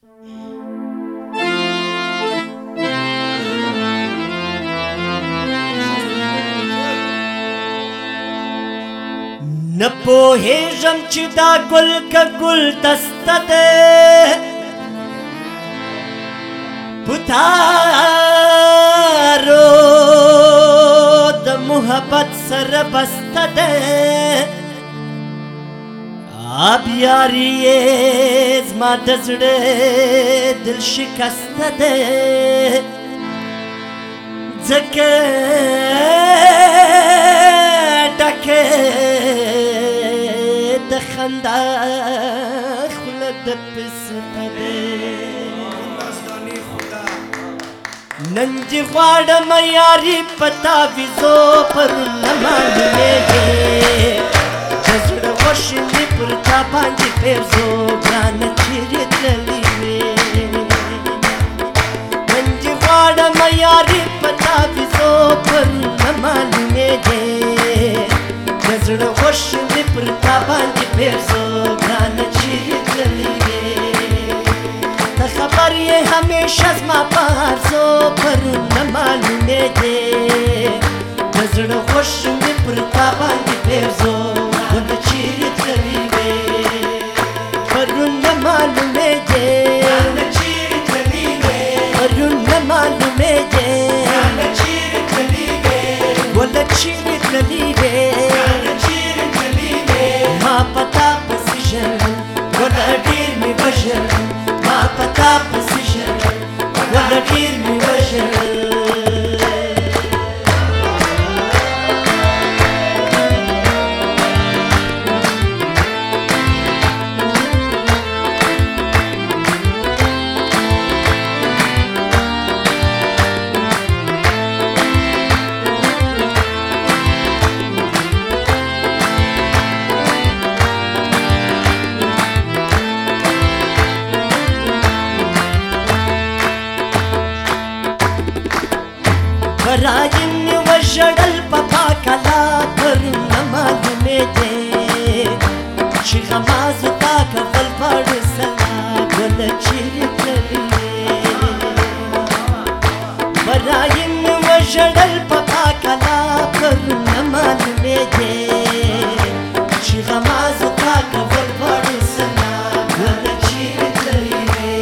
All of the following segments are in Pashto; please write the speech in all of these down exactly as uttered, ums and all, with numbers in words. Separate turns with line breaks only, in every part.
نه پوهېږم چې دا ګل که ګلدسته ده په تارو د محبت سره بسته ده آب یاري یې زما د زړه دل شکسته ده ځکه ډکه د خندا خوله د پسته ده نن دې غواړم یاري په تعویذو پرونه معلومېږي د زړه غوښې مې پر تا باندې پیرزو ګرانه چیرې تللې وې نن دې غواړم یاري په تعویذو پرونه معلومېږي د زړه غوښې مې پر تا باندې پیرزو ګرانه چیرې تللې وې ته خبر یې همیشه زما په هرڅو پرونه معلومېږي د زړه غوښې مې پر تا باندې پیرزو ګرانه چیرې تللې وې پرونه معلومېږي ګرانه چیرې تللې وې پرونه معلومېږي ګرانه چیرې تللې وې ګله چیرې تللې وې ګرانه چیرې تللې وې ما په تا پسې ژړل ګله ډېر مې وژړل ما په تا پسې ژړل ګله ډېر مې وژړل برایم مې وژړل په پاکه لار پرونه معلومېږي چې غمازو تا کول پاړو سلا ګله چیرې تللې برایم مې وژړل په پاکه لار پرونه معلومېږي چې غمازو تا کول پاړو سلا ګله چیرې تللې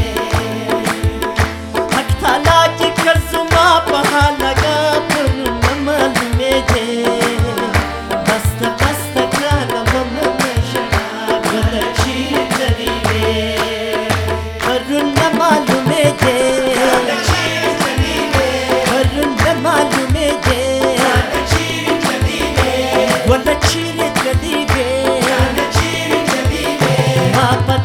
حق تعالی دې کړ زما په حالګه پرونه معلومېږي بسته بسته ګرانه ومه مه ژړه ګله چیرې تللې وې پرونه معلومېږي ګله چیرې تللې وې پرونه معلومېږي ګله چیرې تللې وې ګله چیرې تللې وې ګله چیرې تللې وې ما په